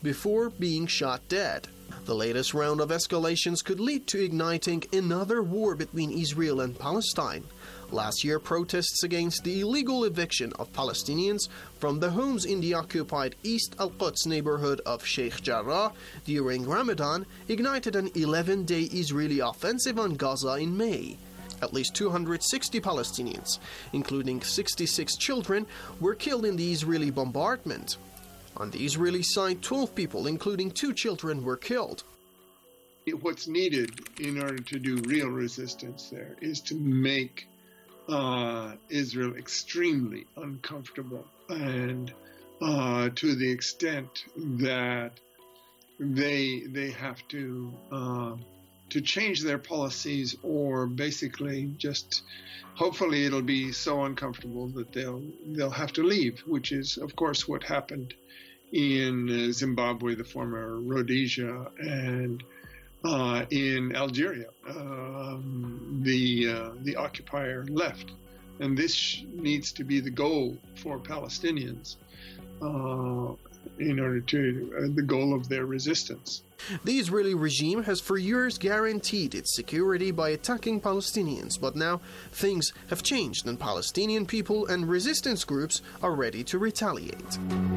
before being shot dead. The latest round of escalations could lead to igniting another war between Israel and Palestine. Last year, protests against the illegal eviction of Palestinians from the homes in the occupied East Al-Quds neighborhood of Sheikh Jarrah during Ramadan ignited an 11-day Israeli offensive on Gaza in May. At least 260 Palestinians, including 66 children, were killed in the Israeli bombardment. On the Israeli side, 12 people, including 2 children, were killed. What's needed in order to do real resistance there is to make Israel extremely uncomfortable, and to the extent that they have to change their policies, or basically just hopefully it'll be so uncomfortable that they'll have to leave, which is of course what happened in Zimbabwe, the former Rhodesia, and in Algeria. The occupier left, and this needs to be the goal for Palestinians in order to the goal of their resistance. The Israeli regime has for years guaranteed its security by attacking Palestinians, but now things have changed and Palestinian people and resistance groups are ready to retaliate.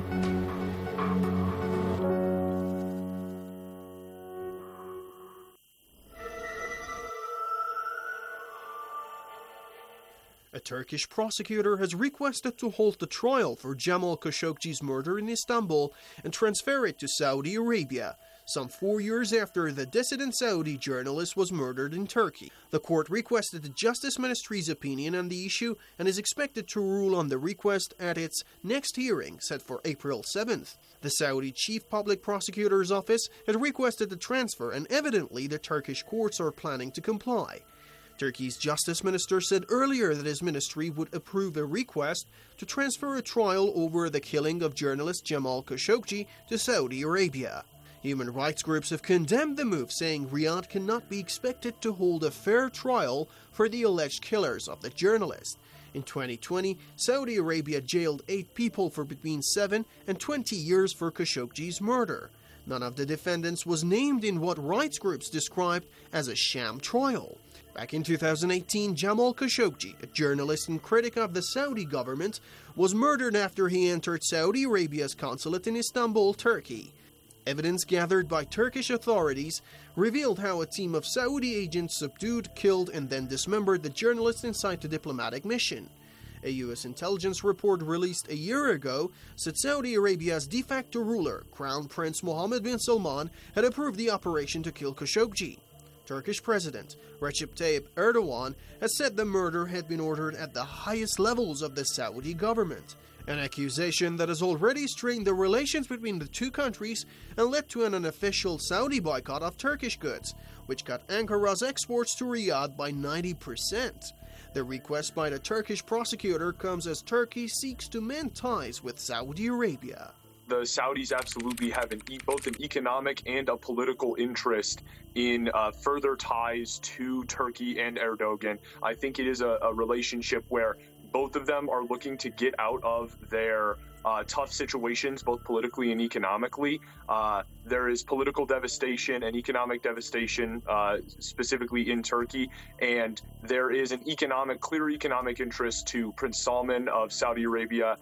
A Turkish prosecutor has requested to halt the trial for Jamal Khashoggi's murder in Istanbul and transfer it to Saudi Arabia, some 4 years after the dissident Saudi journalist was murdered in Turkey. The court requested the Justice Ministry's opinion on the issue and is expected to rule on the request at its next hearing, set for April 7th. The Saudi Chief Public Prosecutor's Office had requested the transfer, and evidently the Turkish courts are planning to comply. Turkey's Justice Minister said earlier that his ministry would approve a request to transfer a trial over the killing of journalist Jamal Khashoggi to Saudi Arabia. Human rights groups have condemned the move, saying Riyadh cannot be expected to hold a fair trial for the alleged killers of the journalist. In 2020, Saudi Arabia jailed 8 people for between 7 and 20 years for Khashoggi's murder. None of the defendants was named in what rights groups described as a sham trial. Back in 2018, Jamal Khashoggi, a journalist and critic of the Saudi government, was murdered after he entered Saudi Arabia's consulate in Istanbul, Turkey. Evidence gathered by Turkish authorities revealed how a team of Saudi agents subdued, killed, and then dismembered the journalist inside the diplomatic mission. A U.S. intelligence report released a year ago said Saudi Arabia's de facto ruler, Crown Prince Mohammed bin Salman, had approved the operation to kill Khashoggi. Turkish President Recep Tayyip Erdogan has said the murder had been ordered at the highest levels of the Saudi government, an accusation that has already strained the relations between the two countries and led to an unofficial Saudi boycott of Turkish goods, which cut Ankara's exports to Riyadh by 90%. The request by the Turkish prosecutor comes as Turkey seeks to mend ties with Saudi Arabia. The Saudis absolutely have both an economic and a political interest in further ties to Turkey and Erdogan. I think it is a relationship where both of them are looking to get out of their tough situations, both politically and economically. There is political devastation and economic devastation, specifically in Turkey, and there is an clear economic interest to Prince Salman of Saudi Arabia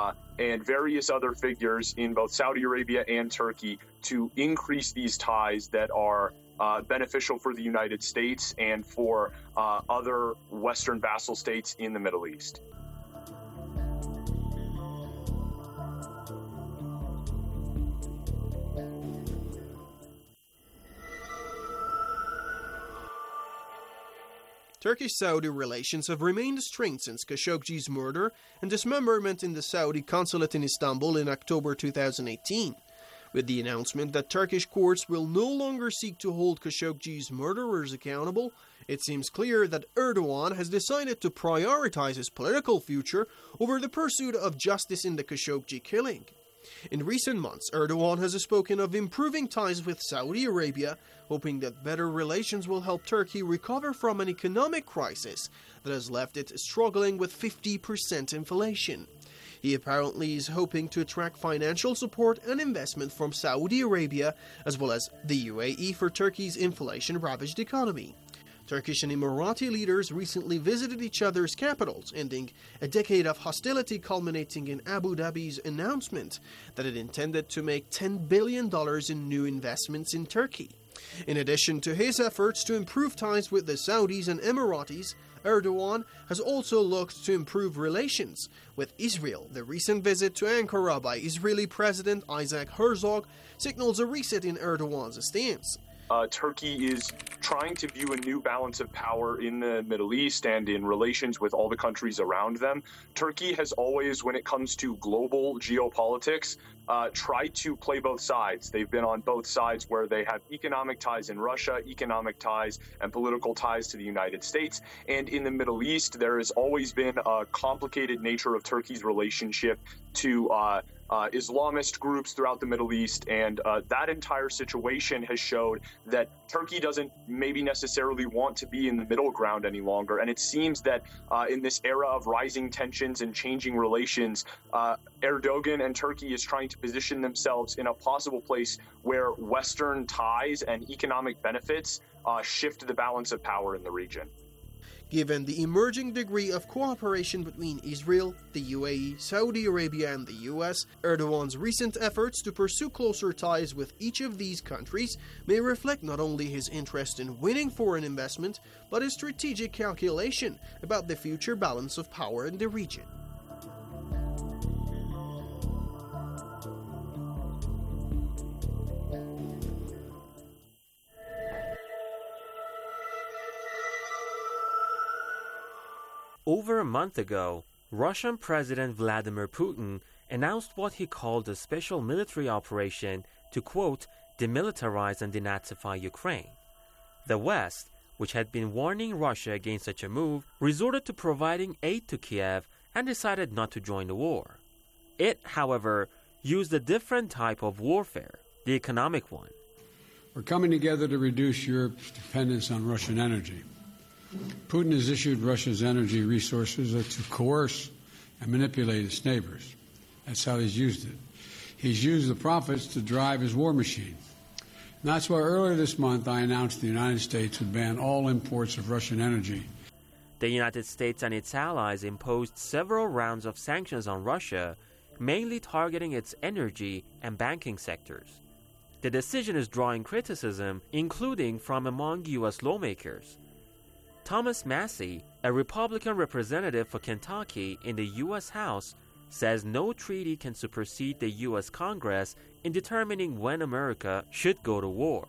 and various other figures in both Saudi Arabia and Turkey to increase these ties that are beneficial for the United States and for other Western vassal states in the Middle East. Turkish-Saudi relations have remained strained since Khashoggi's murder and dismemberment in the Saudi consulate in Istanbul in October 2018. With the announcement that Turkish courts will no longer seek to hold Khashoggi's murderers accountable, it seems clear that Erdogan has decided to prioritize his political future over the pursuit of justice in the Khashoggi killing. In recent months, Erdogan has spoken of improving ties with Saudi Arabia, hoping that better relations will help Turkey recover from an economic crisis that has left it struggling with 50% inflation. He apparently is hoping to attract financial support and investment from Saudi Arabia as well as the UAE for Turkey's inflation-ravaged economy. Turkish and Emirati leaders recently visited each other's capitals, ending a decade of hostility culminating in Abu Dhabi's announcement that it intended to make $10 billion in new investments in Turkey. In addition to his efforts to improve ties with the Saudis and Emiratis, Erdogan has also looked to improve relations with Israel. The recent visit to Ankara by Israeli President Isaac Herzog signals a reset in Erdogan's stance. Turkey is trying to view a new balance of power in the Middle East and in relations with all the countries around them. Turkey has always, when it comes to global geopolitics, tried to play both sides. They've been on both sides where they have economic ties in Russia, economic ties and political ties to the United States. And in the Middle East, there has always been a complicated nature of Turkey's relationship to Islamist groups throughout the Middle East, and that entire situation has showed that Turkey doesn't maybe necessarily want to be in the middle ground any longer. And it seems that in this era of rising tensions and changing relations, Erdogan and Turkey is trying to position themselves in a possible place where Western ties and economic benefits shift the balance of power in the region. Given the emerging degree of cooperation between Israel, the UAE, Saudi Arabia, and the US, Erdogan's recent efforts to pursue closer ties with each of these countries may reflect not only his interest in winning foreign investment, but his strategic calculation about the future balance of power in the region. Over a month ago, Russian President Vladimir Putin announced what he called a special military operation to, quote, demilitarize and denazify Ukraine. The West, which had been warning Russia against such a move, resorted to providing aid to Kiev and decided not to join the war. It, however, used a different type of warfare, the economic one. We're coming together to reduce Europe's dependence on Russian energy. Putin has issued Russia's energy resources to coerce and manipulate its neighbors. That's how he's used it. He's used the profits to drive his war machine. And that's why earlier this month I announced the United States would ban all imports of Russian energy. The United States and its allies imposed several rounds of sanctions on Russia, mainly targeting its energy and banking sectors. The decision is drawing criticism, including from among U.S. lawmakers. Thomas Massie, a Republican representative for Kentucky in the U.S. House, says no treaty can supersede the U.S. Congress in determining when America should go to war.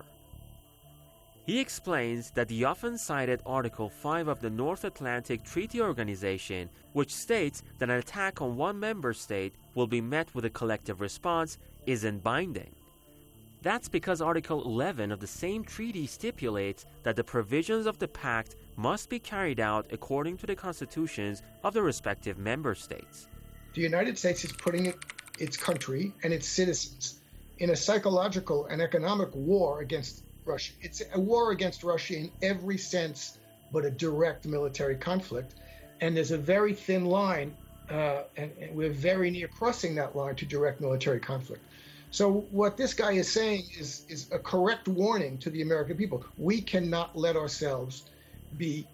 He explains that the often cited Article 5 of the North Atlantic Treaty Organization, which states that an attack on one member state will be met with a collective response, isn't binding. That's because Article 11 of the same treaty stipulates that the provisions of the pact must be carried out according to the constitutions of the respective member states. The United States is putting its country and its citizens in a psychological and economic war against Russia. It's a war against Russia in every sense but a direct military conflict. And there's a very thin line, and we're very near crossing that line to direct military conflict. So what this guy is saying is a correct warning to the American people. We cannot let ourselves be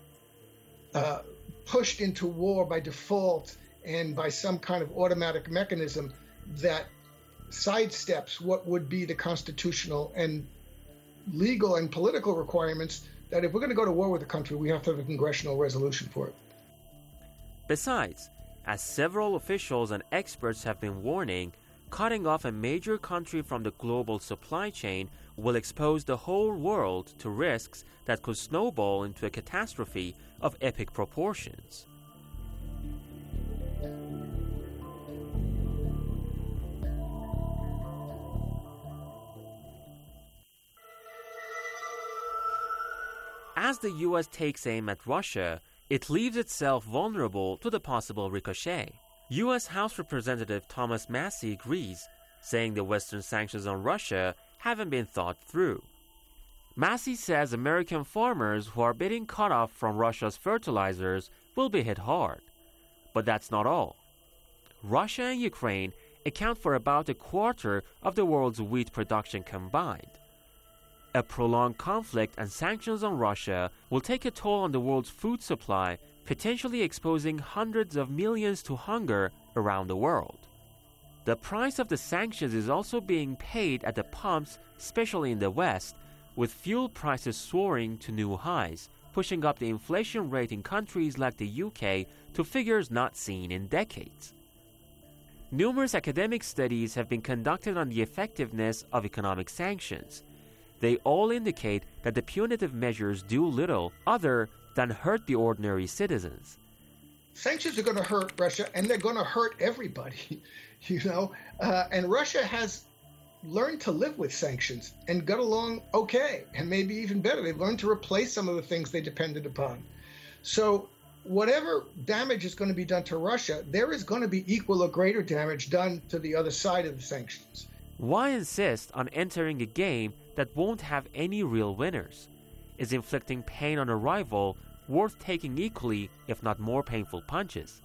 pushed into war by default and by some kind of automatic mechanism that sidesteps what would be the constitutional and legal and political requirements that if we're going to go to war with a country, we have to have a congressional resolution for it. Besides, as several officials and experts have been warning, cutting off a major country from the global supply chain will expose the whole world to risks that could snowball into a catastrophe of epic proportions. As the U.S. takes aim at Russia, it leaves itself vulnerable to the possible ricochet. U.S. House Representative Thomas Massie agrees, saying the Western sanctions on Russia haven't been thought through. Massie says American farmers who are being cut off from Russia's fertilizers will be hit hard. But that's not all. Russia and Ukraine account for about a quarter of the world's wheat production combined. A prolonged conflict and sanctions on Russia will take a toll on the world's food supply, potentially exposing hundreds of millions to hunger around the world. The price of the sanctions is also being paid at the pumps, especially in the West, with fuel prices soaring to new highs, pushing up the inflation rate in countries like the UK to figures not seen in decades. Numerous academic studies have been conducted on the effectiveness of economic sanctions. They all indicate that the punitive measures do little other than hurt the ordinary citizens. Sanctions are going to hurt Russia, and they're going to hurt everybody, and Russia has learned to live with sanctions and got along okay, and maybe even better. They've learned to replace some of the things they depended upon. So whatever damage is going to be done to Russia, there is going to be equal or greater damage done to the other side of the sanctions. Why insist on entering a game that won't have any real winners? Is inflicting pain on a rival worth taking equally, if not more painful punches?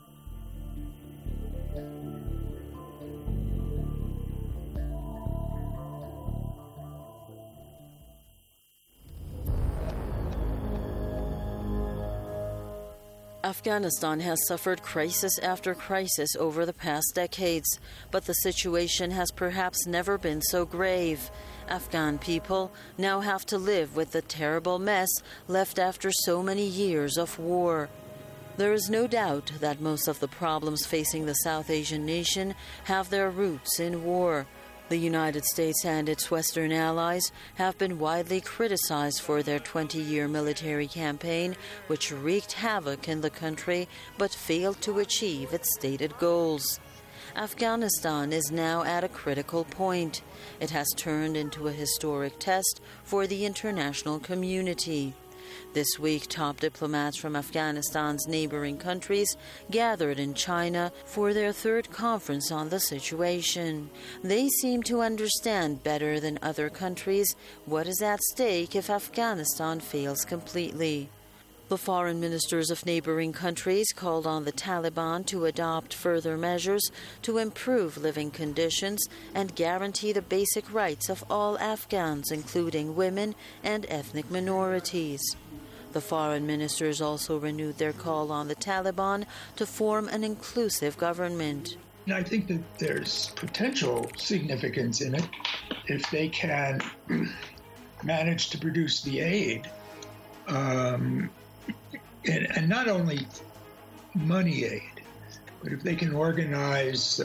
Afghanistan has suffered crisis after crisis over the past decades, but the situation has perhaps never been so grave. Afghan people now have to live with the terrible mess left after so many years of war. There is no doubt that most of the problems facing the South Asian nation have their roots in war. The United States and its Western allies have been widely criticized for their 20-year military campaign, which wreaked havoc in the country but failed to achieve its stated goals. Afghanistan is now at a critical point. It has turned into a historic test for the international community. This week, top diplomats from Afghanistan's neighboring countries gathered in China for their third conference on the situation. They seem to understand better than other countries what is at stake if Afghanistan fails completely. The foreign ministers of neighboring countries called on the Taliban to adopt further measures to improve living conditions and guarantee the basic rights of all Afghans, including women and ethnic minorities. The foreign ministers also renewed their call on the Taliban to form an inclusive government. I think that there's potential significance in it if they can manage to produce the aid, and not only money aid, but if they can organize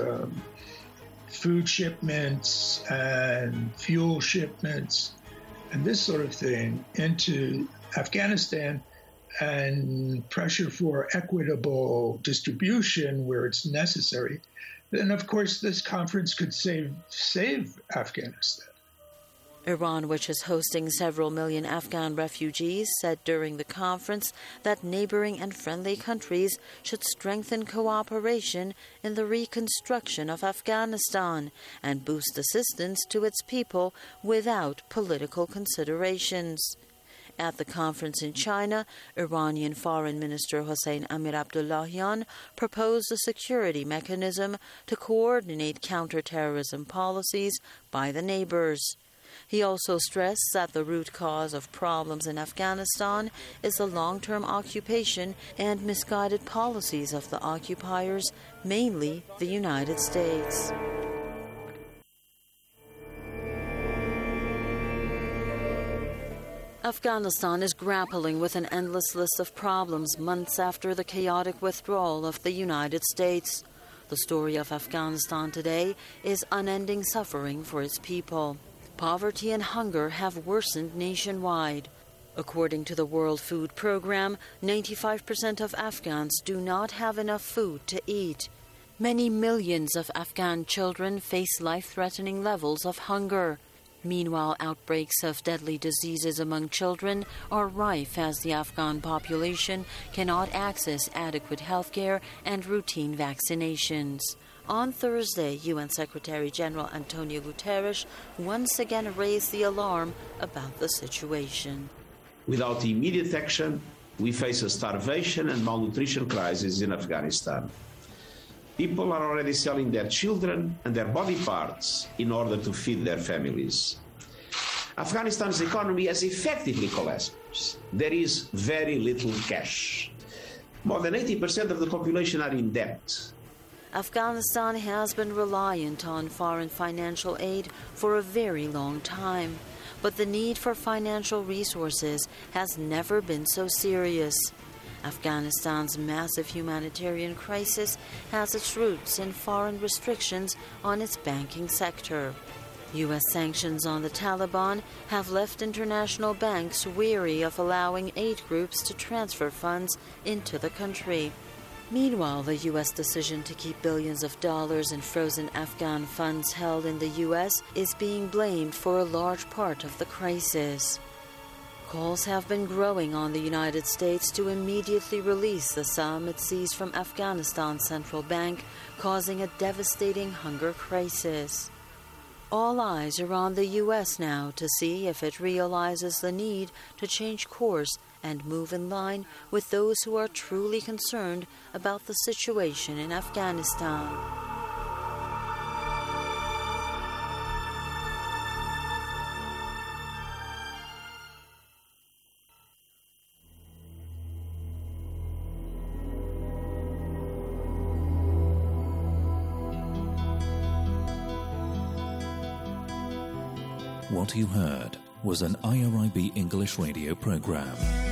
food shipments and fuel shipments and this sort of thing into Afghanistan and pressure for equitable distribution where it's necessary, then of course this conference could save Afghanistan. Iran, which is hosting several million Afghan refugees, said during the conference that neighboring and friendly countries should strengthen cooperation in the reconstruction of Afghanistan and boost assistance to its people without political considerations. At the conference in China, Iranian Foreign Minister Hossein Amir-Abdollahian proposed a security mechanism to coordinate counterterrorism policies by the neighbors. He also stressed that the root cause of problems in Afghanistan is the long-term occupation and misguided policies of the occupiers, mainly the United States. Afghanistan is grappling with an endless list of problems months after the chaotic withdrawal of the United States. The story of Afghanistan today is unending suffering for its people. Poverty and hunger have worsened nationwide. According to the World Food Program, 95% of Afghans do not have enough food to eat. Many millions of Afghan children face life-threatening levels of hunger. Meanwhile, outbreaks of deadly diseases among children are rife as the Afghan population cannot access adequate health care and routine vaccinations. On Thursday, UN Secretary General Antonio Guterres once again raised the alarm about the situation. Without immediate action, we face a starvation and malnutrition crisis in Afghanistan. People are already selling their children and their body parts in order to feed their families. Afghanistan's economy has effectively collapsed. There is very little cash. More than 80% of the population are in debt. Afghanistan has been reliant on foreign financial aid for a very long time, but the need for financial resources has never been so serious. Afghanistan's massive humanitarian crisis has its roots in foreign restrictions on its banking sector. U.S. sanctions on the Taliban have left international banks weary of allowing aid groups to transfer funds into the country. Meanwhile, the U.S. decision to keep billions of dollars in frozen Afghan funds held in the U.S. is being blamed for a large part of the crisis. Calls have been growing on the United States to immediately release the sum it seized from Afghanistan's central bank, causing a devastating hunger crisis. All eyes are on the U.S. now to see if it realizes the need to change course and move in line with those who are truly concerned about the situation in Afghanistan. What you heard was an IRIB English radio program.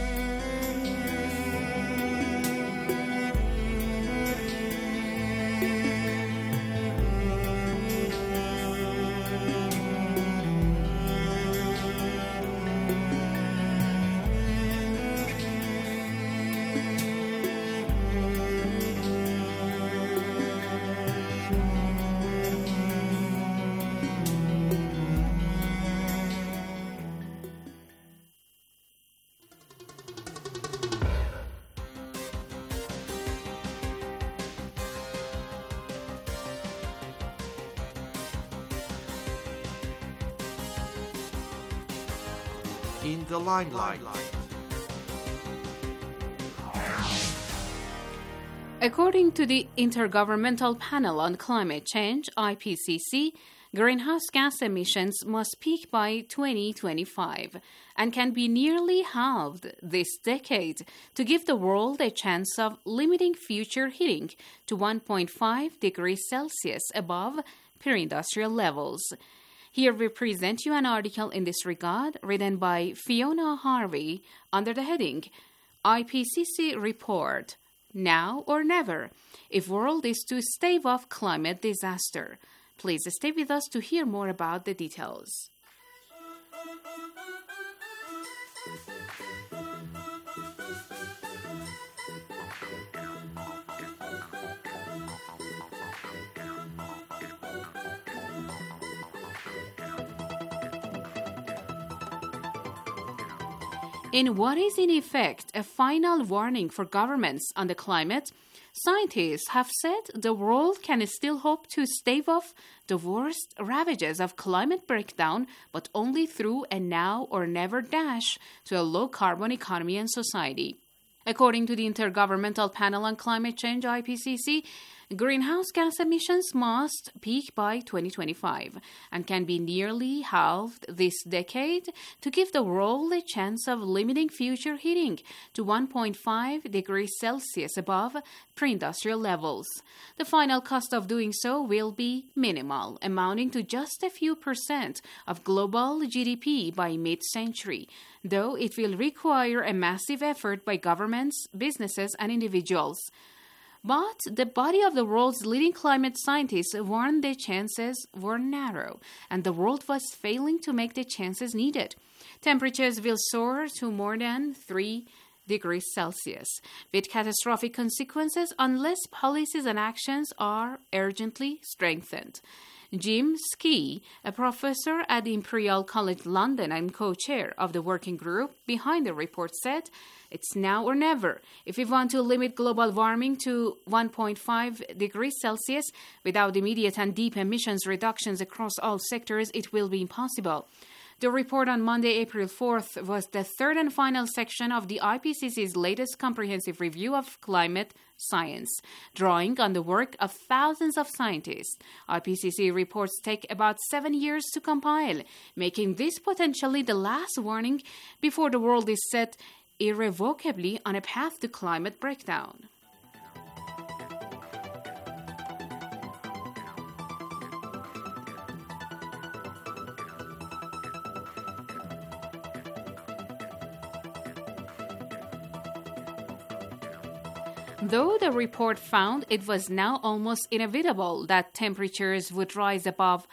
In the limelight. According to the Intergovernmental Panel on Climate Change, IPCC, greenhouse gas emissions must peak by 2025 and can be nearly halved this decade to give the world a chance of limiting future heating to 1.5 degrees Celsius above pre-industrial levels. Here we present you an article in this regard written by Fiona Harvey under the heading IPCC Report, Now or Never, if world is to stave off climate disaster. Please stay with us to hear more about the details. In what is in effect a final warning for governments on the climate, scientists have said the world can still hope to stave off the worst ravages of climate breakdown, but only through a now or never dash to a low-carbon economy and society. According to the Intergovernmental Panel on Climate Change, IPCC, greenhouse gas emissions must peak by 2025 and can be nearly halved this decade to give the world a chance of limiting future heating to 1.5 degrees Celsius above pre-industrial levels. The final cost of doing so will be minimal, amounting to just a few % of global GDP by mid-century, though it will require a massive effort by governments, businesses, and individuals. But the body of the world's leading climate scientists warned the chances were narrow, and the world was failing to make the chances needed. Temperatures will soar to more than 3 degrees Celsius, with catastrophic consequences unless policies and actions are urgently strengthened. Jim Skee, a professor at Imperial College London and co-chair of the working group behind the report, said, "It's now or never. If we want to limit global warming to 1.5 degrees Celsius without immediate and deep emissions reductions across all sectors, it will be impossible. The report on Monday, April 4th, was the third and final section of the IPCC's latest comprehensive review of climate science, drawing on the work of thousands of scientists. IPCC reports take about 7 years to compile, making this potentially the last warning before the world is set irrevocably on a path to climate breakdown. Though the report found it was now almost inevitable that temperatures would rise above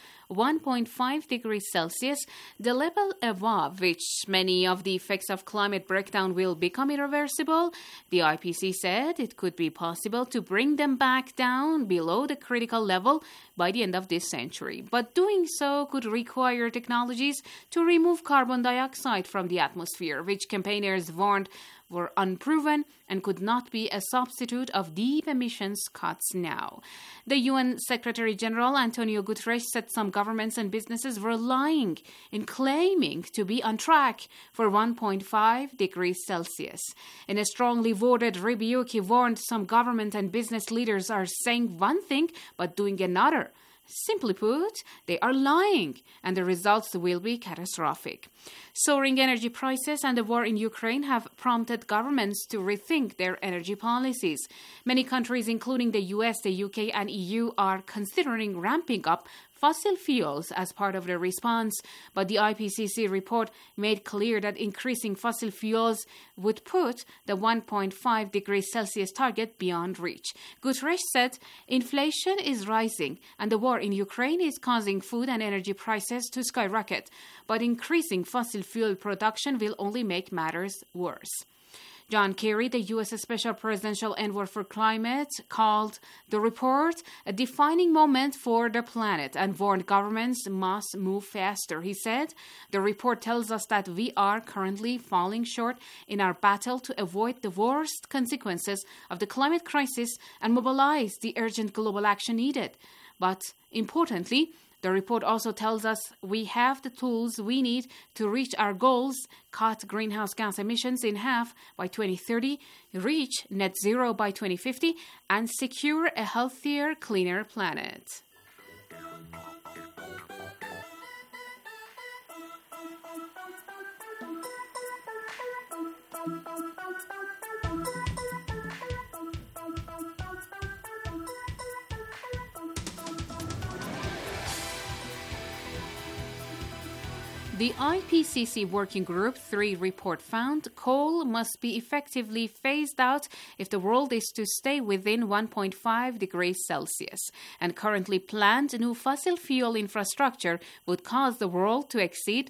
1.5 degrees Celsius, the level above which many of the effects of climate breakdown will become irreversible, the IPCC said it could be possible to bring them back down below the critical level by the end of this century. But doing so could require technologies to remove carbon dioxide from the atmosphere, which campaigners warned were unproven and could not be a substitute of deep emissions cuts now. The UN Secretary General Antonio Guterres said some governments and businesses were lying in claiming to be on track for 1.5 degrees Celsius. In a strongly worded rebuke, he warned some government and business leaders are saying one thing but doing another. Simply put, they are lying, and the results will be catastrophic. Soaring energy prices and the war in Ukraine have prompted governments to rethink their energy policies. Many countries, including the US, the UK, and EU, are considering ramping up fossil fuels as part of the response, but the IPCC report made clear that increasing fossil fuels would put the 1.5 degrees Celsius target beyond reach. Guterres said inflation is rising and the war in Ukraine is causing food and energy prices to skyrocket, but increasing fossil fuel production will only make matters worse. John Kerry, the U.S. Special Presidential Envoy for Climate, called the report a defining moment for the planet and warned governments must move faster. He said, the report tells us that we are currently falling short in our battle to avoid the worst consequences of the climate crisis and mobilize the urgent global action needed. But importantly, the report also tells us we have the tools we need to reach our goals, cut greenhouse gas emissions in half by 2030, reach net zero by 2050, and secure a healthier, cleaner planet. The IPCC Working Group 3 report found coal must be effectively phased out if the world is to stay within 1.5 degrees Celsius, and currently planned new fossil fuel infrastructure would cause the world to exceed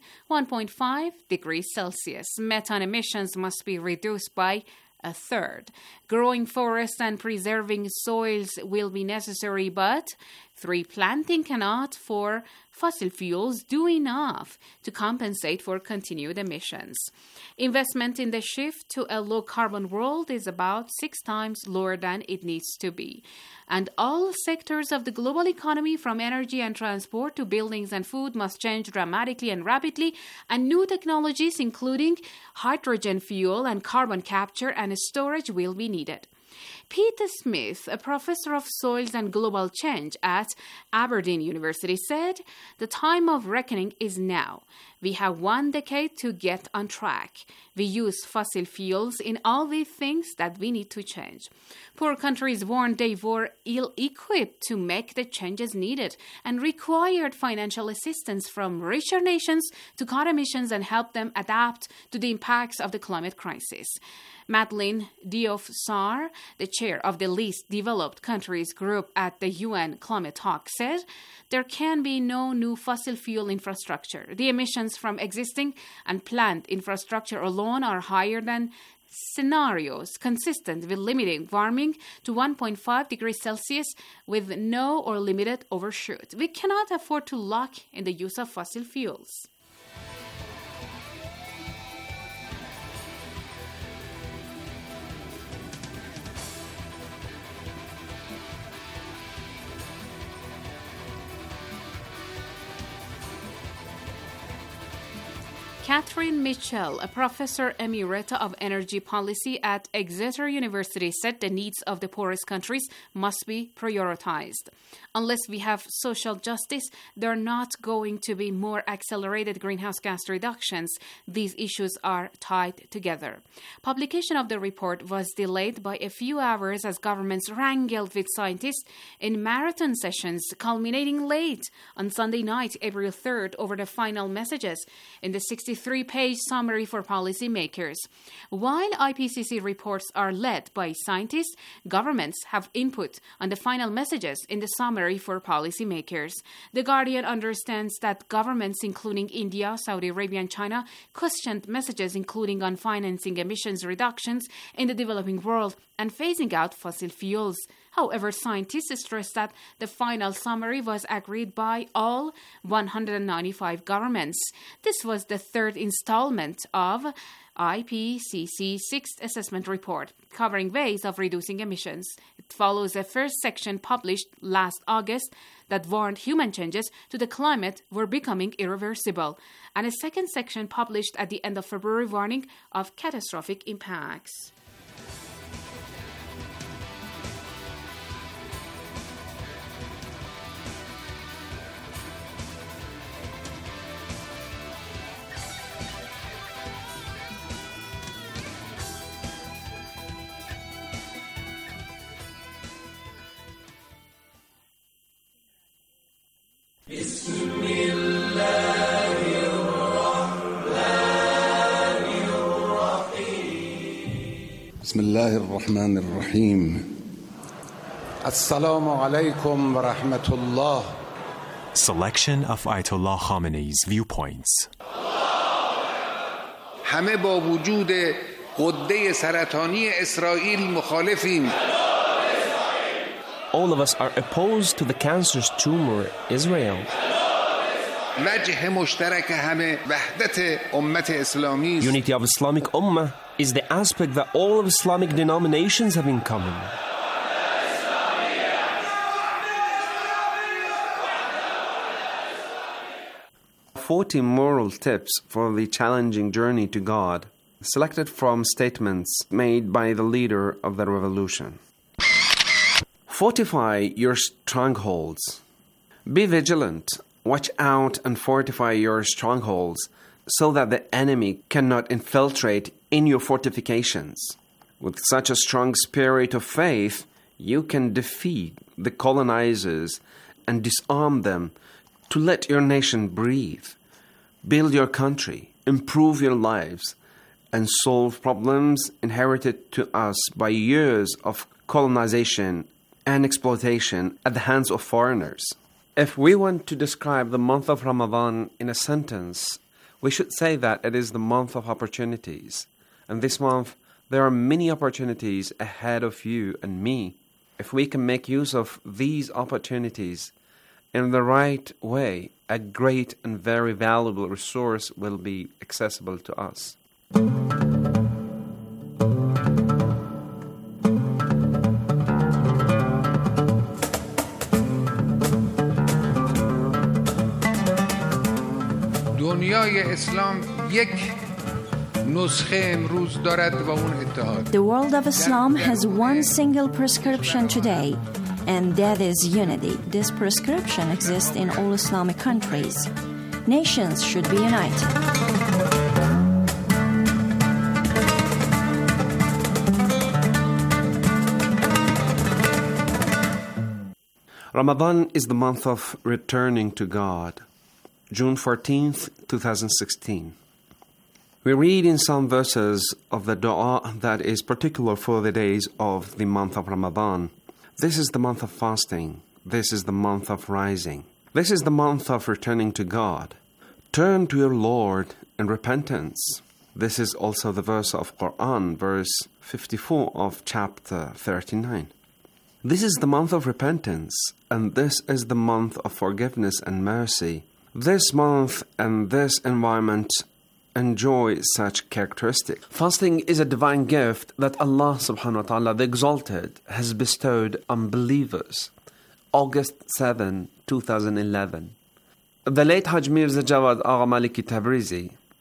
1.5 degrees Celsius. Methane emissions must be reduced by a third. Growing forests and preserving soils will be necessary, but tree planting cannot, for fossil fuels, do enough to compensate for continued emissions. Investment in the shift to a low-carbon world is about 6 times lower than it needs to be. And all sectors of the global economy, from energy and transport to buildings and food, must change dramatically and rapidly, and new technologies, including hydrogen fuel and carbon capture and storage, will be needed. Peter Smith, a professor of soils and global change at Aberdeen University, said, "The time of reckoning is now. We have 1 decade to get on track. We use fossil fuels in all the things that we need to change." Poor countries warned they were ill-equipped to make the changes needed and required financial assistance from richer nations to cut emissions and help them adapt to the impacts of the climate crisis. Madeleine Diouf-Sarr, the chair of the Least Developed Countries Group at the UN Climate Talk, said, "There can be no new fossil fuel infrastructure. The emissions from existing and planned infrastructure alone are higher than scenarios consistent with limiting warming to 1.5 degrees Celsius with no or limited overshoot. We cannot afford to lock in the use of fossil fuels." Catherine Mitchell, a professor emerita of energy policy at Exeter University, said the needs of the poorest countries must be prioritized. Unless we have social justice, there are not going to be more accelerated greenhouse gas reductions. These issues are tied together. Publication of the report was delayed by a few hours as governments wrangled with scientists in marathon sessions, culminating late on Sunday night, April 3rd, over the final messages in the 63-page summary for policymakers. While IPCC reports are led by scientists, governments have input on the final messages in the summary for policymakers. The Guardian understands that governments, including India, Saudi Arabia, and China, questioned messages including on financing emissions reductions in the developing world and phasing out fossil fuels. However, scientists stress that the final summary was agreed by all 195 governments. This was the third installment of IPCC's sixth assessment report, covering ways of reducing emissions. It follows a first section published last August that warned human changes to the climate were becoming irreversible, and a second section published at the end of February warning of catastrophic impacts. بسم الله الرحمن الرحيم السلام عليكم ورحمة الله. Selection of Ayatollah Khamenei's viewpoints. همه با وجود غده سرطانی اسرائیل مخالفیم. All of us are opposed to the cancerous tumor, Israel. وجه مشترک همه وحدت امت اسلامی. Unity of Islamic Ummah is the aspect that all of Islamic denominations have in common. "40 moral tips for the challenging journey to God," selected from statements made by the leader of the revolution. Fortify your strongholds. Be vigilant. Watch out and fortify your strongholds so that the enemy cannot infiltrate in your fortifications. With such a strong spirit of faith, you can defeat the colonizers and disarm them to let your nation breathe, build your country, improve your lives, and solve problems inherited to us by years of colonization and exploitation at the hands of foreigners. If we want to describe the month of Ramadan in a sentence, we should say that it is the month of opportunities. And this month, there are many opportunities ahead of you and me. If we can make use of these opportunities in the right way, a great and very valuable resource will be accessible to us. دنیای اسلام یک نسخه امروز دارد و اون اتحاد. The world of Islam has one single prescription today, and that is unity. This prescription exists in all Islamic countries. Nations should be united. Ramadan is the month of returning to God. June 14th, 2016. We read in some verses of the dua that is particular for the days of the month of Ramadan. This is the month of fasting. This is the month of rising. This is the month of returning to God. Turn to your Lord in repentance. This is also the verse of Quran, verse 54 of chapter 39. This is the month of repentance, and this is the month of forgiveness and mercy. This month and this environment enjoy such characteristics. Fasting is a divine gift that Allah subhanahu wa ta'ala, the Exalted, has bestowed on believers. August 7, 2011. The late Haj Mirza Jawad Agha Maliki Tabrizi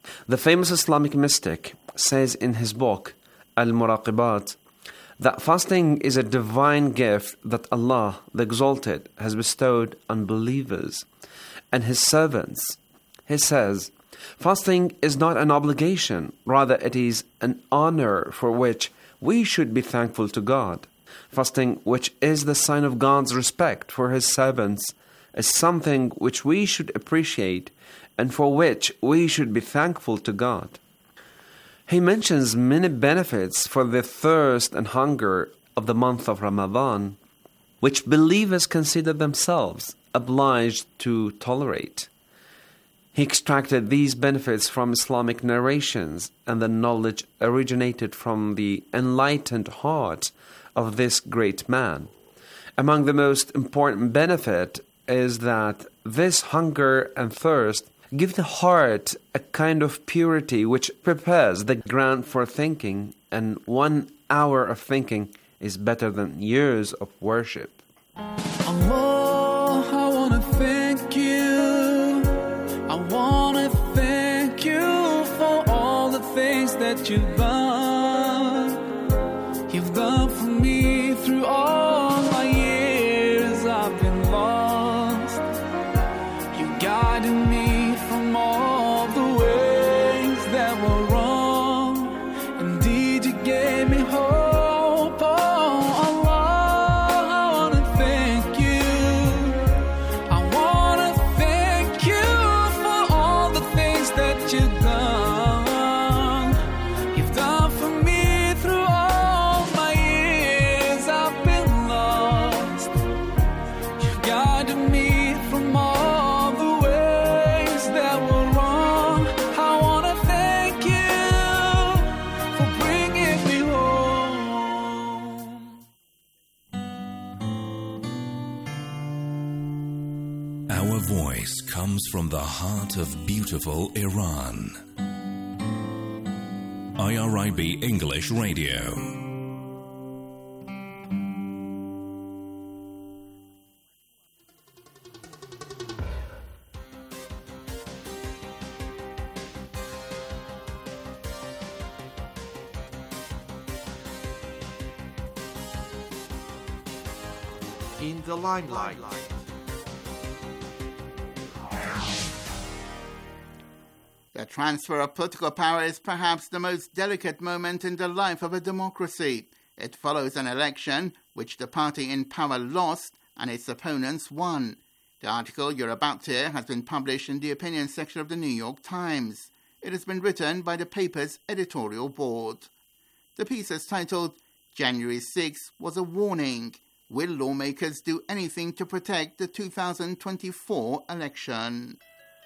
The famous Islamic mystic says in his book, Al-Muraqibat, that fasting is a divine gift that Allah, the Exalted, has bestowed on believers and His servants. He says, fasting is not an obligation, rather it is an honor for which we should be thankful to God. Fasting, which is the sign of God's respect for His servants, is something which we should appreciate and for which we should be thankful to God. He mentions many benefits for the thirst and hunger of the month of Ramadan, which believers consider themselves obliged to tolerate. He extracted these benefits from Islamic narrations, and the knowledge originated from the enlightened heart of this great man. Among the most important benefit is that this hunger and thirst give the heart a kind of purity which prepares the ground for thinking, and 1 hour of thinking is better than years of worship. Allah, I want to thank you. I want to thank you for all the things that you've done. You've done for me through all my years I've been lost. You guided me from all the ways that were wrong. Indeed, you gave me hope. Oh, Allah, I want to thank you. I want to thank you for all the things that you've done. You've done for me through all my years I've been lost. You guided me from all the ways that were wrong. I want to thank you for bringing me home. Our voice comes from the heart of beautiful Iran. IRIB English Radio. In the limelight. The transfer of political power is perhaps the most delicate moment in the life of a democracy. It follows an election which the party in power lost and its opponents won. The article you're about to hear has been published in the opinion section of the New York Times. It has been written by the paper's editorial board. The piece is titled, January 6 was a warning. Will lawmakers do anything to protect the 2024 election?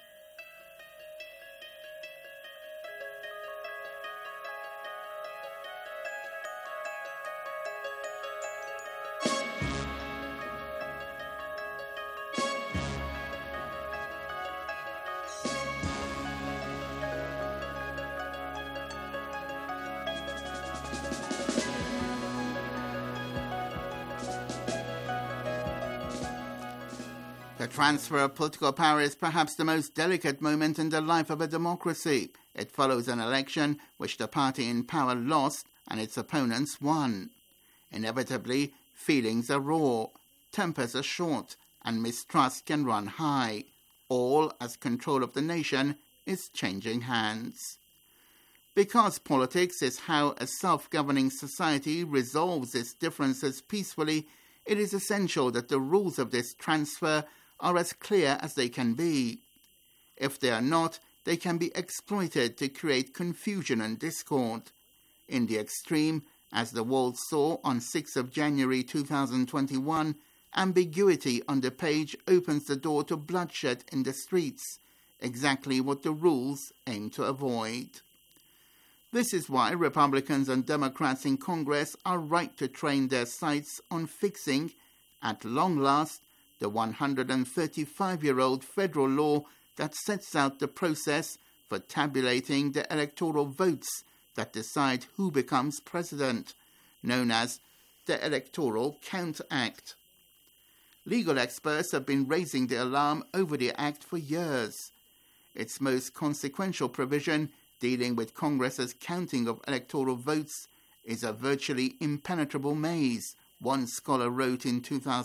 The transfer of political power is perhaps the most delicate moment in the life of a democracy. It follows an election which the party in power lost and its opponents won. Inevitably, feelings are raw, tempers are short, and mistrust can run high, all as control of the nation is changing hands. Because politics is how a self-governing society resolves its differences peacefully, it is essential that the rules of this transfer are as clear as they can be. If they are not, they can be exploited to create confusion and discord. In the extreme, as the world saw on 6th of January 2021, ambiguity on the page opens the door to bloodshed in the streets, exactly what the rules aim to avoid. This is why Republicans and Democrats in Congress are right to train their sights on fixing, at long last, the 135-year-old federal law that sets out the process for tabulating the electoral votes that decide who becomes president, known as the Electoral Count Act. Legal experts have been raising the alarm over the act for years. Its most consequential provision, dealing with Congress's counting of electoral votes, is a virtually impenetrable maze, one scholar wrote in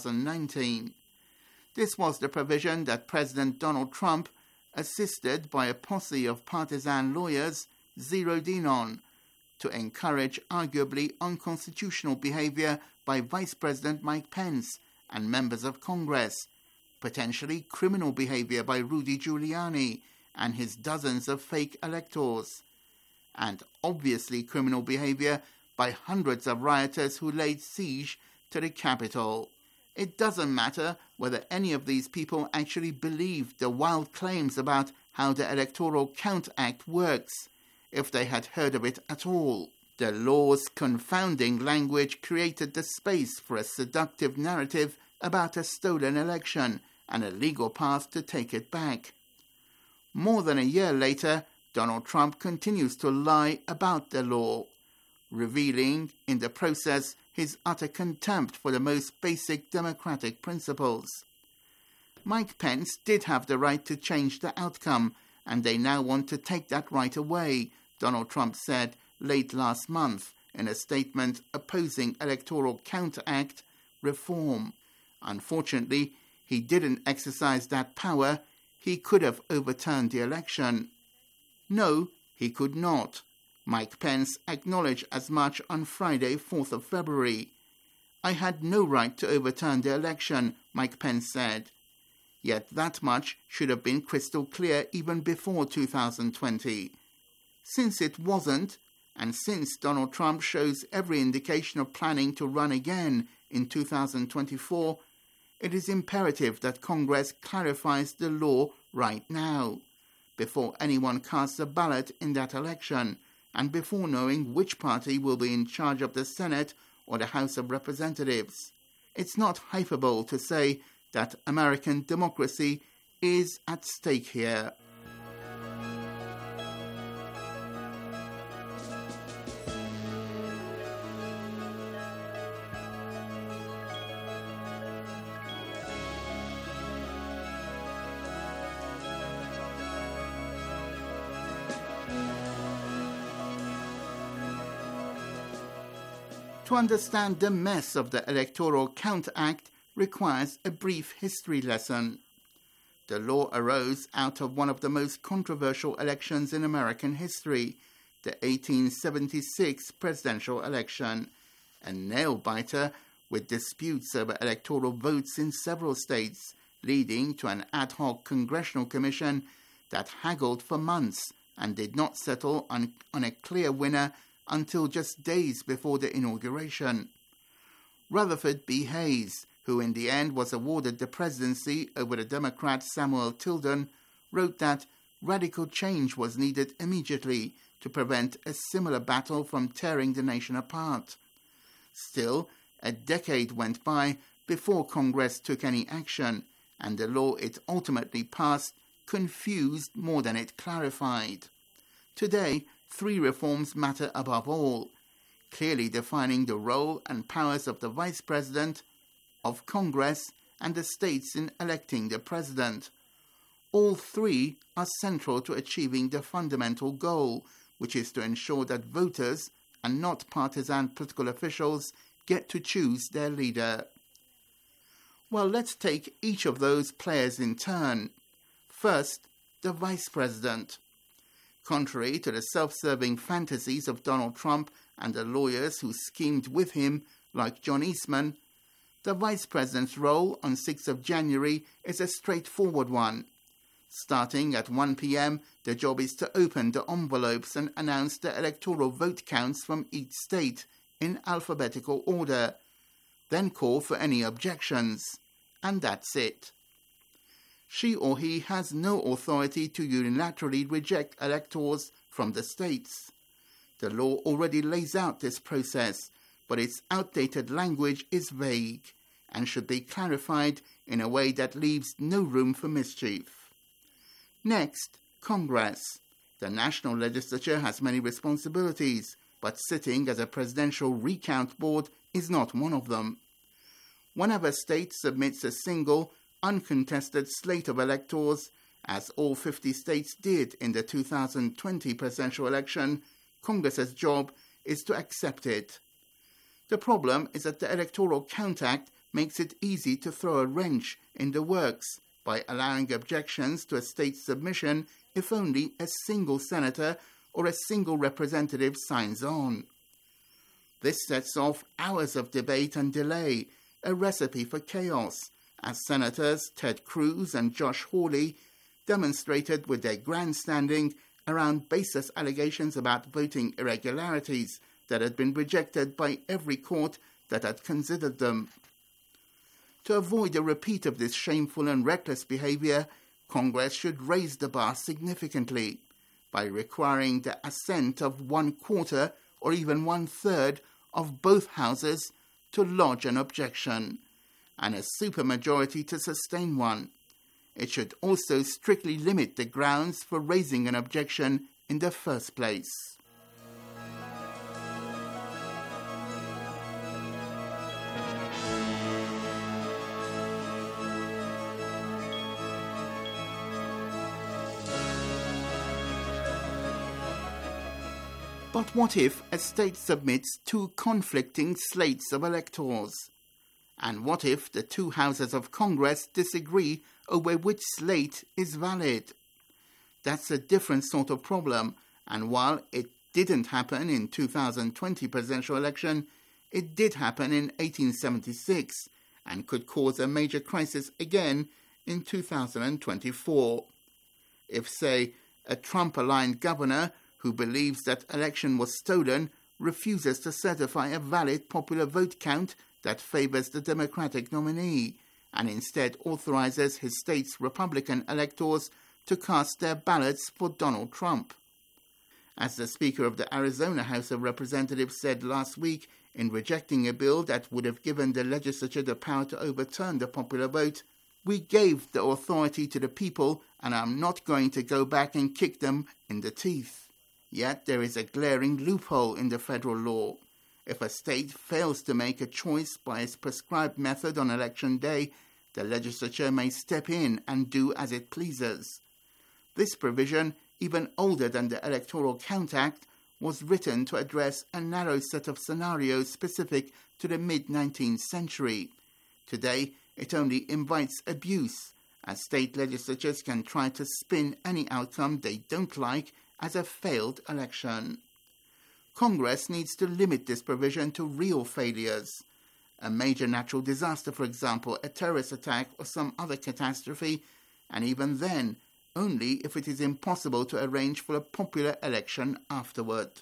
2019. This was the provision that President Donald Trump, assisted by a posse of partisan lawyers, zeroed in on to encourage arguably unconstitutional behavior by Vice President Mike Pence and members of Congress, potentially criminal behavior by Rudy Giuliani and his dozens of fake electors, and obviously criminal behavior by hundreds of rioters who laid siege to the Capitol. It doesn't matter whether any of these people actually believed the wild claims about how the Electoral Count Act works, if they had heard of it at all. The law's confounding language created the space for a seductive narrative about a stolen election and a legal path to take it back. More than a year later, Donald Trump continues to lie about the law, revealing in the process his utter contempt for the most basic democratic principles. Mike Pence did have the right to change the outcome, and they now want to take that right away, Donald Trump said late last month in a statement opposing Electoral Count Act reform. Unfortunately, he didn't exercise that power. He could have overturned the election. No, he could not. Mike Pence acknowledged as much on Friday, 4th of February. I had no right to overturn the election, Mike Pence said. Yet that much should have been crystal clear even before 2020. Since it wasn't, and since Donald Trump shows every indication of planning to run again in 2024, it is imperative that Congress clarifies the law right now, before anyone casts a ballot in that election, and before knowing which party will be in charge of the Senate or the House of Representatives. It's not hyperbole to say that American democracy is at stake here. To understand the mess of the Electoral Count Act requires a brief history lesson. The law arose out of one of the most controversial elections in American history, the 1876 presidential election, a nail-biter with disputes over electoral votes in several states, leading to an ad hoc congressional commission that haggled for months and did not settle on a clear winner until just days before the inauguration. Rutherford B. Hayes, who in the end was awarded the presidency over the Democrat Samuel Tilden, wrote that radical change was needed immediately to prevent a similar battle from tearing the nation apart. Still, a decade went by before Congress took any action, and the law it ultimately passed confused more than it clarified. Today, 3 reforms matter above all: clearly defining the role and powers of the Vice President, of Congress, and the states in electing the President. All 3 are central to achieving the fundamental goal, which is to ensure that voters, and not partisan political officials, get to choose their leader. Well, let's take each of those players in turn. First, the Vice President. Contrary to the self-serving fantasies of Donald Trump and the lawyers who schemed with him, like John Eastman, the Vice President's role on 6th of January is a straightforward one. Starting at 1 p.m., the job is to open the envelopes and announce the electoral vote counts from each state in alphabetical order, then call for any objections, and that's it. She or he has no authority to unilaterally reject electors from the states. The law already lays out this process, but its outdated language is vague and should be clarified in a way that leaves no room for mischief. Next, Congress. The national legislature has many responsibilities, but sitting as a presidential recount board is not one of them. Whenever a state submits a single, uncontested slate of electors, As all 50 states did in the 2020 presidential election, Congress's job is to accept it. The problem is that the Electoral Count Act makes it easy to throw a wrench in the works by allowing objections to a state's submission if only a single senator or a single representative signs on. This sets off hours of debate and delay, a recipe for chaos, as Senators Ted Cruz and Josh Hawley demonstrated with their grandstanding around baseless allegations about voting irregularities that had been rejected by every court that had considered them. To avoid a repeat of this shameful and reckless behavior, Congress should raise the bar significantly by requiring the assent of 1/4 or even 1/3 of both houses to lodge an objection, and a supermajority to sustain one. It should also strictly limit the grounds for raising an objection in the first place. But what if a state submits two conflicting slates of electors? And what if the two houses of Congress disagree over which slate is valid? That's a different sort of problem, and while it didn't happen in 2020 presidential election, it did happen in 1876 and could cause a major crisis again in 2024. If, say, a Trump-aligned governor who believes that election was stolen refuses to certify a valid popular vote count that favors the Democratic nominee, and instead authorizes his state's Republican electors to cast their ballots for Donald Trump. As the Speaker of the Arizona House of Representatives said last week in rejecting a bill that would have given the legislature the power to overturn the popular vote, "We gave the authority to the people, and I'm not going to go back and kick them in the teeth." Yet there is a glaring loophole in the federal law. If a state fails to make a choice by its prescribed method on election day, the legislature may step in and do as it pleases. This provision, even older than the Electoral Count Act, was written to address a narrow set of scenarios specific to the mid-19th century. Today, it only invites abuse, as state legislatures can try to spin any outcome they don't like as a failed election. Congress needs to limit this provision to real failures. A major natural disaster, for example, a terrorist attack or some other catastrophe, and even then, only if it is impossible to arrange for a popular election afterward.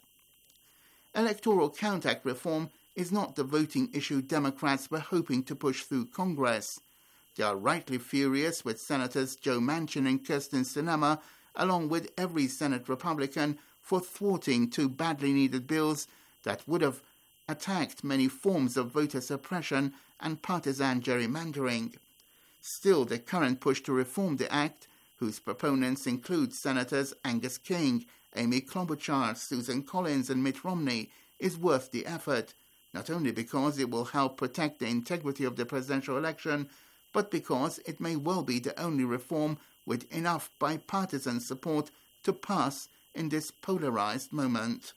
Electoral Count Act reform is not the voting issue Democrats were hoping to push through Congress. They are rightly furious with Senators Joe Manchin and Kyrsten Sinema, along with every Senate Republican, for thwarting two badly needed bills that would have attacked many forms of voter suppression and partisan gerrymandering. Still, the current push to reform the Act, whose proponents include Senators Angus King, Amy Klobuchar, Susan Collins and Mitt Romney, is worth the effort, not only because it will help protect the integrity of the presidential election, but because it may well be the only reform with enough bipartisan support to pass in this polarized moment.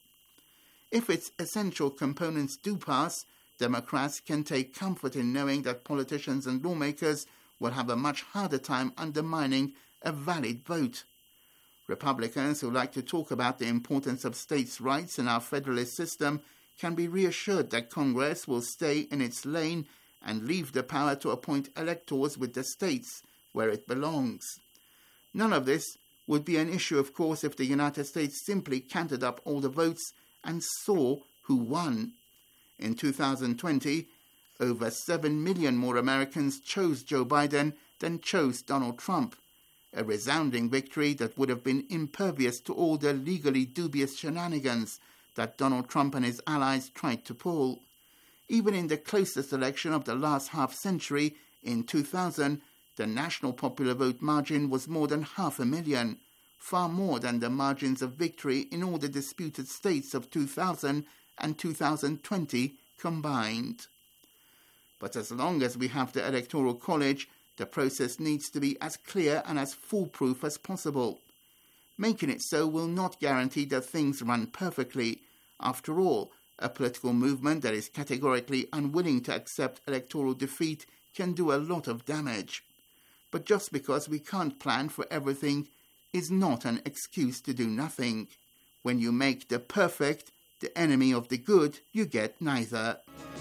If its essential components do pass, Democrats can take comfort in knowing that politicians and lawmakers will have a much harder time undermining a valid vote. Republicans who like to talk about the importance of states' rights in our federalist system can be reassured that Congress will stay in its lane and leave the power to appoint electors with the states where it belongs. None of this would be an issue, of course, if the United States simply counted up all the votes and saw who won. In 2020, over 7 million more Americans chose Joe Biden than chose Donald Trump, a resounding victory that would have been impervious to all the legally dubious shenanigans that Donald Trump and his allies tried to pull. Even in the closest election of the last half-century, in 2000, the national popular vote margin was more than 500,000, far more than the margins of victory in all the disputed states of 2000 and 2020 combined. But as long as we have the Electoral College, The process needs to be as clear and as foolproof as possible. Making it so will not guarantee that things run perfectly. After all, a political movement that is categorically unwilling to accept electoral defeat can do a lot of damage. But just because we can't plan for everything is not an excuse to do nothing. When you make the perfect the enemy of the good, you get neither.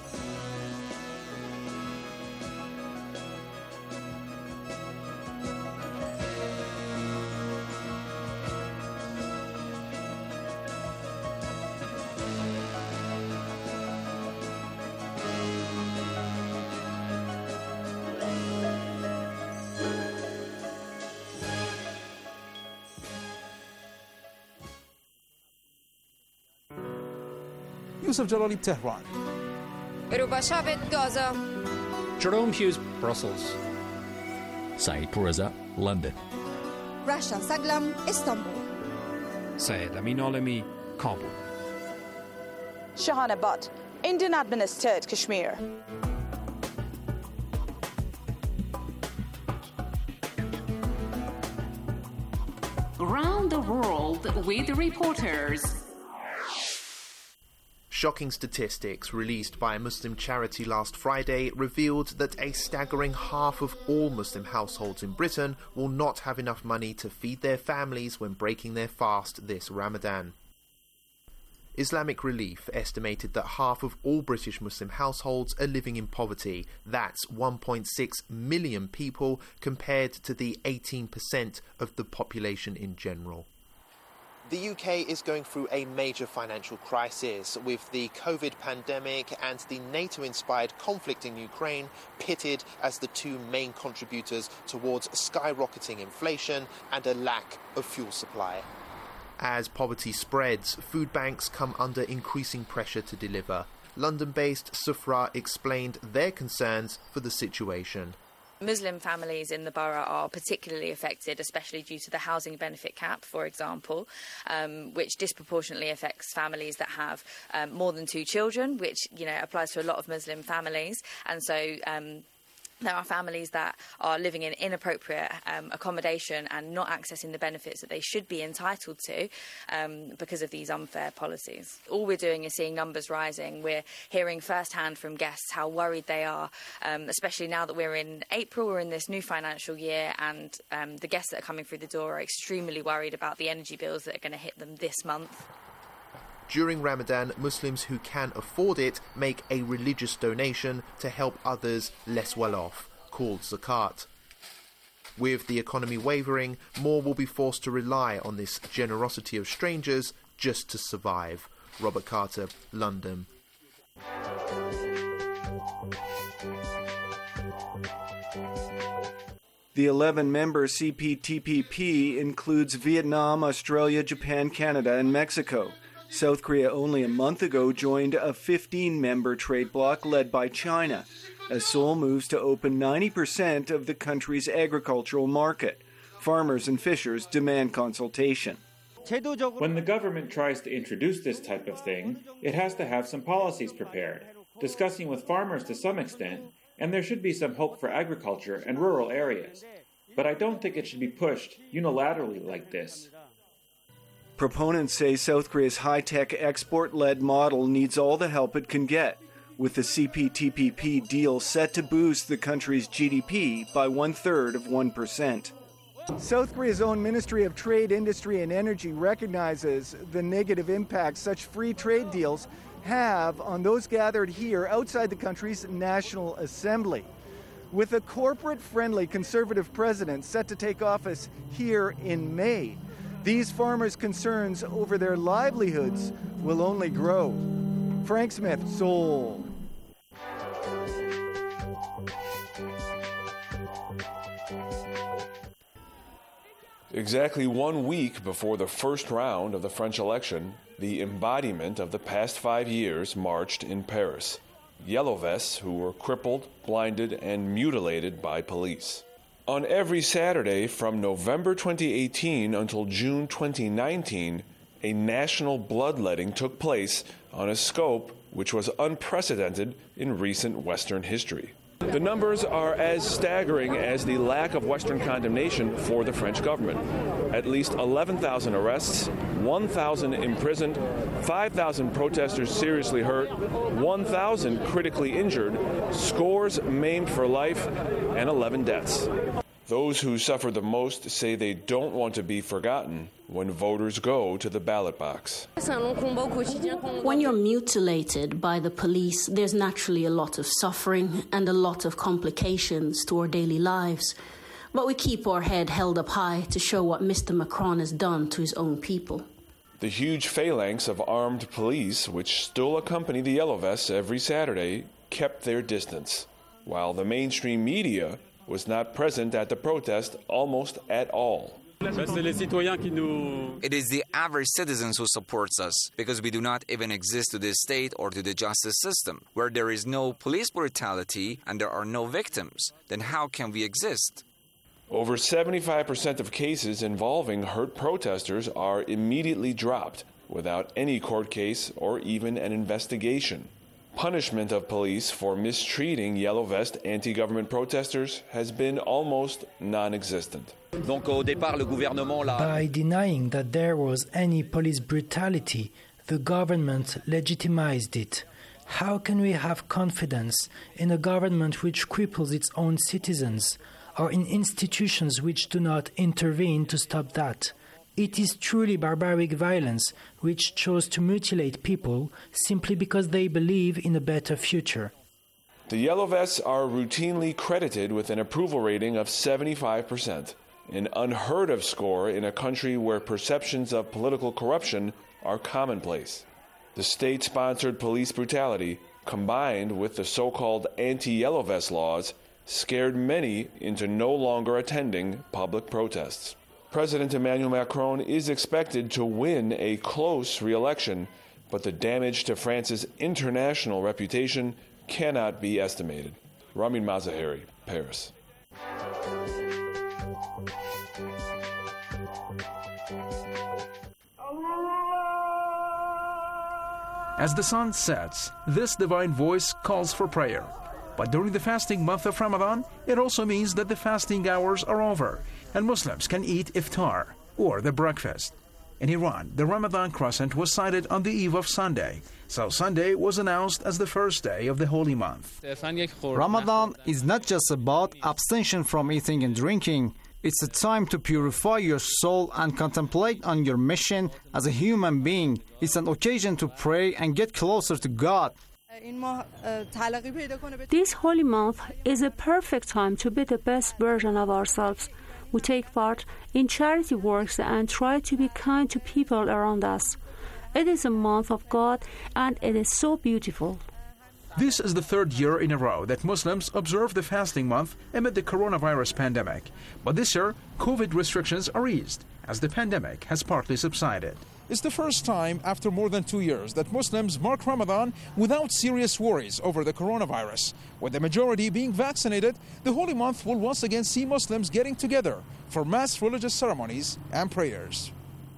Yusuf Jalali, Tehran. Rubashavit, Gaza. Jerome Hughes, Brussels. Saeed Pourreza, London. Rasha Saglam, Istanbul. Syed Amin Alemi, Kabul. Shahana Butt, Indian administered Kashmir. Around the world with reporters. Shocking statistics released by a Muslim charity last Friday revealed that a staggering half of all Muslim households in Britain will not have enough money to feed their families when breaking their fast this Ramadan. Islamic Relief estimated that half of all British Muslim households are living in poverty. That's 1.6 million people compared to the 18% of the population in general. The UK is going through a major financial crisis, with the COVID pandemic and the NATO-inspired conflict in Ukraine pitted as the two main contributors towards skyrocketing inflation and a lack of fuel supply. As poverty spreads, food banks come under increasing pressure to deliver. London-based Sufra explained their concerns for the situation. Muslim families in the borough are particularly affected, especially due to the housing benefit cap, for example, which disproportionately affects families that have more than 2 children, which, applies to a lot of Muslim families. And so there are families that are living in inappropriate accommodation and not accessing the benefits that they should be entitled to because of these unfair policies. All we're doing is seeing numbers rising. We're hearing firsthand from guests how worried they are, especially now that we're in April, we're in this new financial year, and the guests that are coming through the door are extremely worried about the energy bills that are going to hit them this month. During Ramadan, Muslims who can afford it make a religious donation to help others less well off, called zakat. With the economy wavering, more will be forced to rely on this generosity of strangers just to survive. Robert Carter, London. The 11-member CPTPP includes Vietnam, Australia, Japan, Canada, and Mexico. South Korea only a month ago joined a 15-member trade bloc led by China, as Seoul moves to open 90% of the country's agricultural market. Farmers and fishers demand consultation. When the government tries to introduce this type of thing, it has to have some policies prepared, discussing with farmers to some extent, and there should be some hope for agriculture and rural areas. But I don't think it should be pushed unilaterally like this. Proponents say South Korea's high-tech export-led model needs all the help it can get, with the CPTPP deal set to boost the country's GDP by 1/3%. South Korea's own Ministry of Trade, Industry and Energy recognizes the negative impact such free trade deals have on those gathered here outside the country's National Assembly. With a corporate-friendly conservative president set to take office here in May, these farmers' concerns over their livelihoods will only grow. Frank Smith, Seoul. Exactly 1 week before the first round of the French election, the embodiment of the past 5 years marched in Paris. Yellow vests who were crippled, blinded, and mutilated by police. On every Saturday from November 2018 until June 2019, a national bloodletting took place on a scope which was unprecedented in recent Western history. The numbers are as staggering as the lack of Western condemnation for the French government. At least 11,000 arrests, 1,000 imprisoned, 5,000 protesters seriously hurt, 1,000 critically injured, scores maimed for life, and 11 deaths. Those who suffer the most say they don't want to be forgotten when voters go to the ballot box. When you're mutilated by the police, there's naturally a lot of suffering and a lot of complications to our daily lives. But we keep our head held up high to show what Mr. Macron has done to his own people. The huge phalanx of armed police, which still accompany the Yellow Vests every Saturday, kept their distance, while the mainstream media was not present at the protest almost at all. It is the average citizens who supports us, because we do not even exist to this state or to the justice system. Where there is no police brutality and there are no victims, then how can we exist? Over 75% of cases involving hurt protesters are immediately dropped without any court case or even an investigation. Punishment of police for mistreating Yellow Vest anti-government protesters has been almost non-existent. By denying that there was any police brutality, the government legitimized it. How can we have confidence in a government which cripples its own citizens, or in institutions which do not intervene to stop that? It is truly barbaric violence which chose to mutilate people simply because they believe in a better future. The Yellow Vests are routinely credited with an approval rating of 75%, an unheard of score in a country where perceptions of political corruption are commonplace. The state-sponsored police brutality, combined with the so-called anti-Yellow Vest laws, scared many into no longer attending public protests. President Emmanuel Macron is expected to win a close re-election, but the damage to France's international reputation cannot be estimated. Ramin Mazaheri, Paris. As the sun sets, this divine voice calls for prayer. But during the fasting month of Ramadan, it also means that the fasting hours are over, and Muslims can eat iftar, or the breakfast. In Iran, the Ramadan crescent was sighted on the eve of Sunday, so Sunday was announced as the first day of the holy month. Ramadan is not just about abstention from eating and drinking. It's a time to purify your soul and contemplate on your mission as a human being. It's an occasion to pray and get closer to God. This holy month is a perfect time to be the best version of ourselves. We take part in charity works and try to be kind to people around us. It is a month of God, and it is so beautiful. This is the third year in a row that Muslims observe the fasting month amid the coronavirus pandemic. But this year, COVID restrictions are eased, as the pandemic has partly subsided. It's the first time after more than 2 years that Muslims mark Ramadan without serious worries over the coronavirus. With the majority being vaccinated, the holy month will once again see Muslims getting together for mass religious ceremonies and prayers.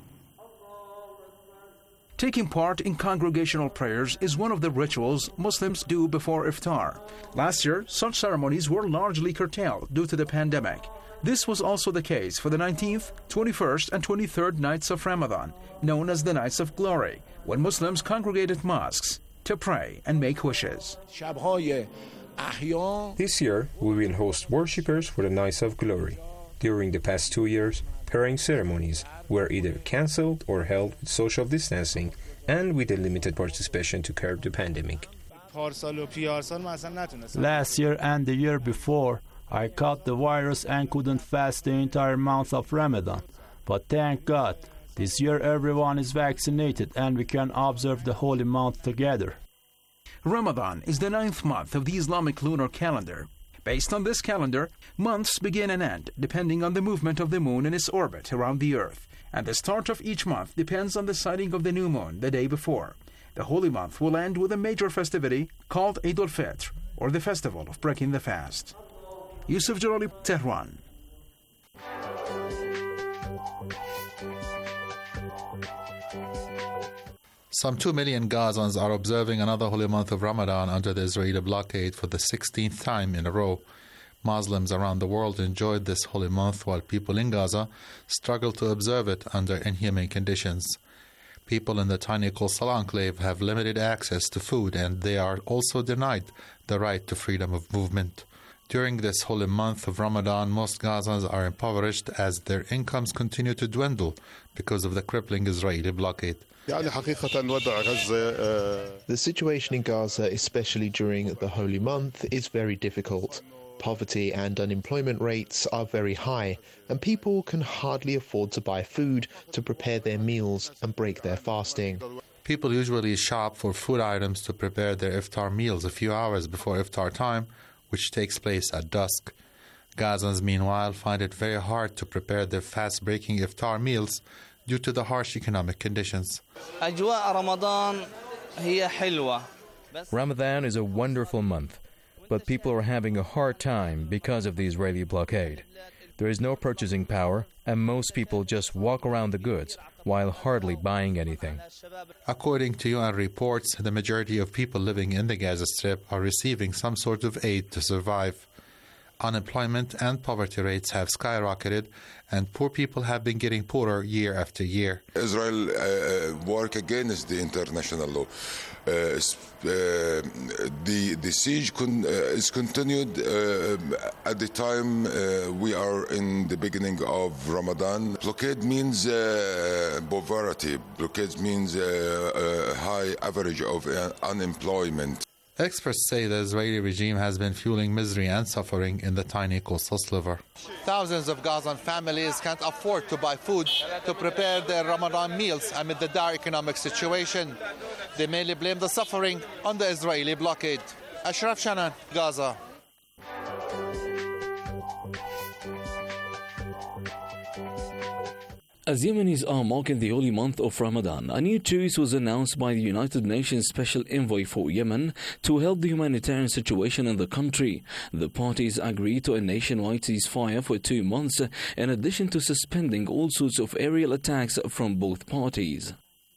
Taking part in congregational prayers is one of the rituals Muslims do before iftar. Last year, such ceremonies were largely curtailed due to the pandemic. This was also the case for the 19th, 21st, and 23rd nights of Ramadan, known as the Nights of Glory, when Muslims congregate at mosques to pray and make wishes. This year, we will host worshippers for the Nights of Glory. During the past 2 years, praying ceremonies were either cancelled or held with social distancing and with a limited participation to curb the pandemic. Last year and the year before, I caught the virus and couldn't fast the entire month of Ramadan. But thank God, this year everyone is vaccinated and we can observe the holy month together. Ramadan is the 9th month of the Islamic lunar calendar. Based on this calendar, months begin and end depending on the movement of the moon in its orbit around the earth, and the start of each month depends on the sighting of the new moon the day before. The holy month will end with a major festivity called Eid al-Fitr, or the festival of breaking the fast. Yusuf Jalali, Tehran. Some 2 million Gazans are observing another holy month of Ramadan under the Israeli blockade for the 16th time in a row. Muslims around the world enjoyed this holy month while people in Gaza struggle to observe it under inhumane conditions. People in the tiny coastal enclave have limited access to food, and they are also denied the right to freedom of movement. During this holy month of Ramadan, most Gazans are impoverished as their incomes continue to dwindle because of the crippling Israeli blockade. The situation in Gaza, especially during the holy month, is very difficult. Poverty and unemployment rates are very high, and people can hardly afford to buy food to prepare their meals and break their fasting. People usually shop for food items to prepare their iftar meals a few hours before iftar time, which takes place at dusk. Gazans, meanwhile, find it very hard to prepare their fast-breaking iftar meals due to the harsh economic conditions. Ramadan is a wonderful month, but people are having a hard time because of the Israeli blockade. There is no purchasing power, and most people just walk around the goods while hardly buying anything. According to UN reports, the majority of people living in the Gaza Strip are receiving some sort of aid to survive. Unemployment and poverty rates have skyrocketed, and poor people have been getting poorer year after year. Israel work against the international law. The siege is continued at the time we are in the beginning of Ramadan. Blockade means poverty. Blockade means high average of unemployment. Experts say the Israeli regime has been fueling misery and suffering in the tiny coastal sliver. Thousands of Gazan families can't afford to buy food to prepare their Ramadan meals amid the dire economic situation. They mainly blame the suffering on the Israeli blockade. Ashraf Shanan, Gaza. As Yemenis are marking the holy month of Ramadan, a new truce was announced by the United Nations Special Envoy for Yemen to help the humanitarian situation in the country. The parties agreed to a nationwide ceasefire for 2 months, in addition to suspending all sorts of aerial attacks from both parties.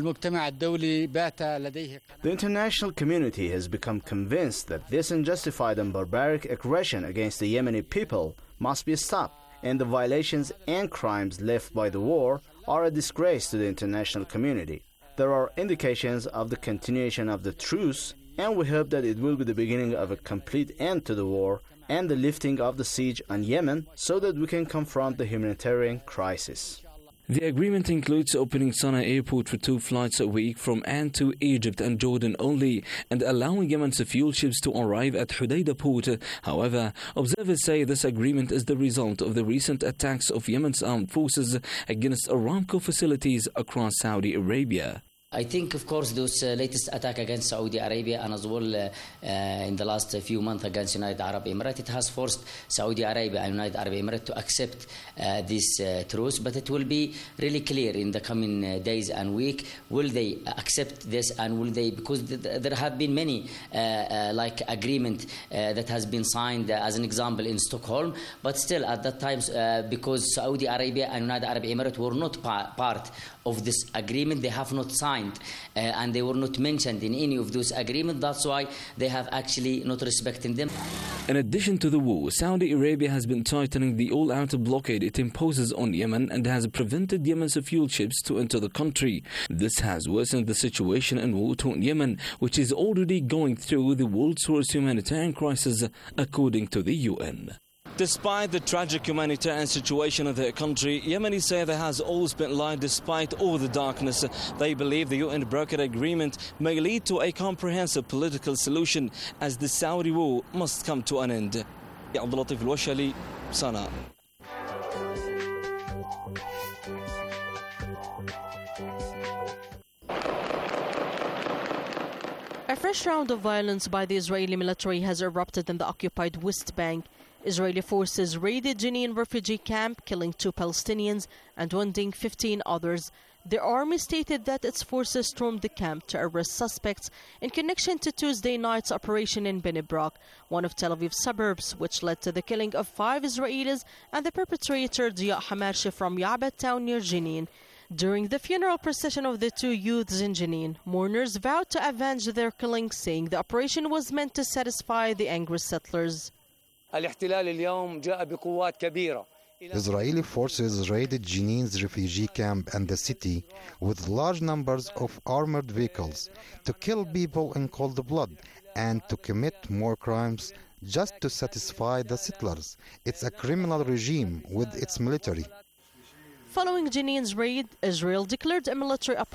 The international community has become convinced that this unjustified and barbaric aggression against the Yemeni people must be stopped, and the violations and crimes left by the war are a disgrace to the international community. There are indications of the continuation of the truce, and we hope that it will be the beginning of a complete end to the war and the lifting of the siege on Yemen so that we can confront the humanitarian crisis. The agreement includes opening Sana'a airport for 2 flights a week from and to Egypt and Jordan only, and allowing Yemen's fuel ships to arrive at Hodeidah port. However, observers say this agreement is the result of the recent attacks of Yemen's armed forces against Aramco facilities across Saudi Arabia. I think, of course, those latest attack against Saudi Arabia and as well in the last few months against United Arab Emirates, it has forced Saudi Arabia and United Arab Emirates to accept this truce. But it will be really clear in the coming days and week, will they accept this and will they, because there have been many like agreement that has been signed, as an example, in Stockholm. But still, at that time, because Saudi Arabia and United Arab Emirates were not part of this agreement, they have not signed and they were not mentioned in any of those agreements. That's why they have actually not respecting them. In addition to the war, Saudi Arabia has been tightening the all-out blockade it imposes on Yemen and has prevented Yemen's fuel ships to enter the country. This has worsened the situation in war-torn Yemen, which is already going through the world's worst humanitarian crisis, according to the UN. Despite the tragic humanitarian situation in their country, Yemenis say there has always been light despite all the darkness. They believe the UN brokered agreement may lead to a comprehensive political solution as the Saudi war must come to an end. Abdulatif Al-Washali, Sana'a. A fresh round of violence by the Israeli military has erupted in the occupied West Bank. Israeli forces raided Jenin refugee camp, killing 2 Palestinians and wounding 15 others. The army stated that its forces stormed the camp to arrest suspects in connection to Tuesday night's operation in Bnei Brak, one of Tel Aviv's suburbs, which led to the killing of 5 Israelis and the perpetrator Diya Hamarshi from Ya'bad town near Jenin. During the funeral procession of the two youths in Jenin, mourners vowed to avenge their killing, saying the operation was meant to satisfy the angry settlers. Israeli forces raided Jenin's refugee camp and the city with large numbers of armored vehicles to kill people in cold blood and to commit more crimes just to satisfy the settlers. It's a criminal regime with its military. Following Jenin's raid, Israel declared a military operation